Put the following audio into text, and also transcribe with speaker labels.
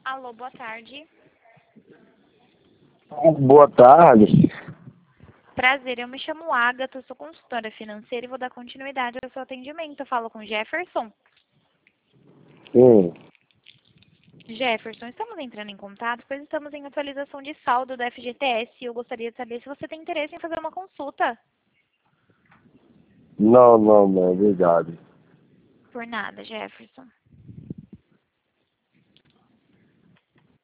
Speaker 1: Alô, boa tarde.
Speaker 2: Boa tarde.
Speaker 1: Prazer, eu me chamo Agatha, sou consultora financeira e vou dar continuidade ao seu atendimento. Eu falo com Jefferson.
Speaker 2: Sim.
Speaker 1: Jefferson, estamos entrando em contato, pois estamos em atualização de saldo da FGTS e eu gostaria de saber se você tem interesse em fazer uma consulta.
Speaker 2: Não, obrigado.
Speaker 1: Por nada, Jefferson.